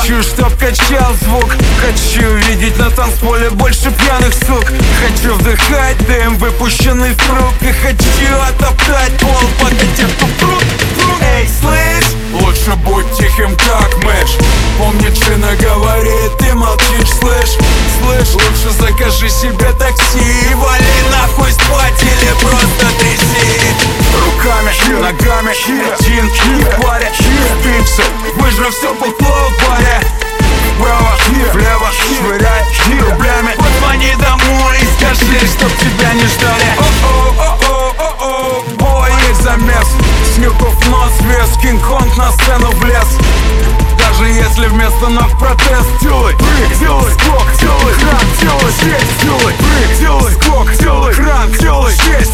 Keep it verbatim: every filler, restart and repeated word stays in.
Хочу, чтоб качал звук. Хочу видеть на танцполе больше пьяных сук. Хочу вдыхать дым, выпущенный с рук. И хочу отоптать пол, пока те, кто прут, прут. Эй, слышь, лучше будь тихим, как мышь. Помни, Чина говорит, ты молчишь, слышь. Слышь, лучше закажи себе такси. Вали нахуй спать или просто тряси. Руками, ногами, один в паре. Спимся, выжрав все бухло в баре. Вправо, влево, швыряй рублями. Позвони домой и скажи, чтоб тебя не ждали. О-о-о-о-о-о, бой, есть замес. Снюков нос вес, Кинг-Конг на сцену влез. Даже если вместо ног протест. Делай, прыг, делай, скок, делай, кран, делай, здесь, делай, прыг, делай, скок, делай, кран, делай, здесь.